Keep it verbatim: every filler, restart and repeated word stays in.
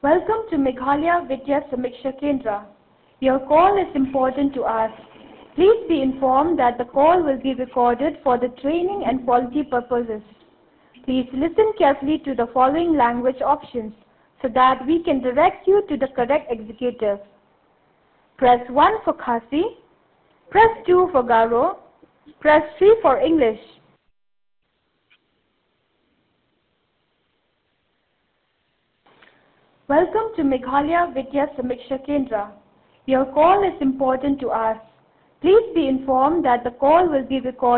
Welcome to Meghalaya Vidya Samiksha Kendra. Your call is important to us. Please be informed that the call will be recorded for the training and quality purposes. Please listen carefully to the following language options so that we can direct you to the correct executive. Press one for Khasi, press two for Garo, press three for English. Welcome to Meghalaya Vidya Samiksha Kendra. Your call is important to us. Please be informed that the call will be recorded